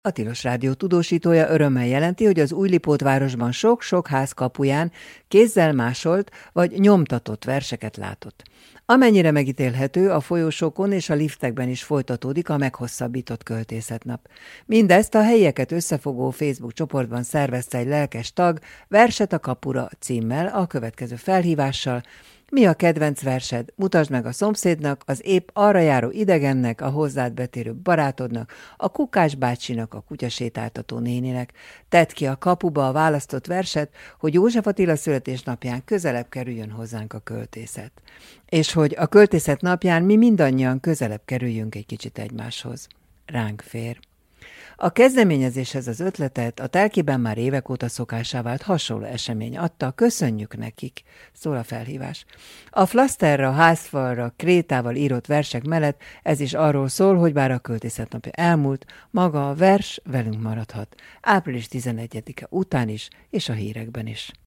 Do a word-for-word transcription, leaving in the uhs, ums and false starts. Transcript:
A Tilos Rádió tudósítója örömmel jelenti, hogy az Újlipótvárosban sok-sok ház kapuján kézzel másolt vagy nyomtatott verseket látott. Amennyire megítélhető, a folyosókon és a liftekben is folytatódik a meghosszabbított költészetnap. Mindezt a helyieket összefogó Facebook csoportban szervezte egy lelkes tag, Verset a kapura címmel, a következő felhívással: mi a kedvenc versed? Mutasd meg a szomszédnak, az épp arra járó idegennek, a hozzád betérő barátodnak, a Kukás bácsinak, a kutyasétáltató néninek. Tedd ki a kapuba a választott verset, hogy József Attila születésnapján közelebb kerüljön hozzánk a költészet. És hogy a költészet napján mi mindannyian közelebb kerüljünk egy kicsit egymáshoz. Ránk fér. A kezdeményezéshez az ötletet a telkében már évek óta szokásá vált hasonló esemény adta, köszönjük nekik, szól a felhívás. A flaszterra, házfalra, krétával írott versek mellett ez is arról szól, hogy bár a költészetnapja elmúlt, maga a vers velünk maradhat. április tizenegyedike után is, és a hírekben is.